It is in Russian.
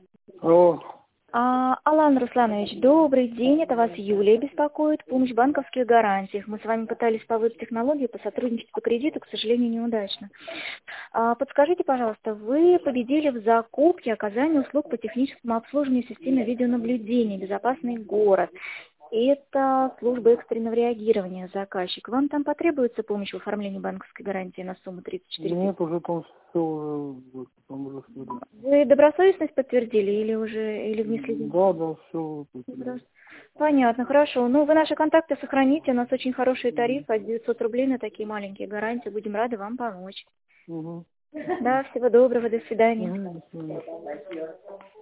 Алло. Алан Русланович, добрый день, это вас Юлия беспокоит, помощь в банковских гарантиях. Мы с вами пытались по веб-технологии посотрудничать по кредиту, к сожалению, неудачно. Подскажите, пожалуйста, вы победили в закупке оказания услуг по техническому обслуживанию системы видеонаблюдения «Безопасный город». Это служба экстренного реагирования заказчика. Вам там потребуется помощь в оформлении банковской гарантии на сумму 34 000? Нет, уже там все, там уже все. Вы добросовестность подтвердили или внесли? Да, все. Понятно, хорошо. Ну, вы наши контакты сохраните. У нас очень хорошие тарифы, от 900 рублей на такие маленькие гарантии. Будем рады вам помочь. Угу. Да, всего доброго, до свидания. Угу.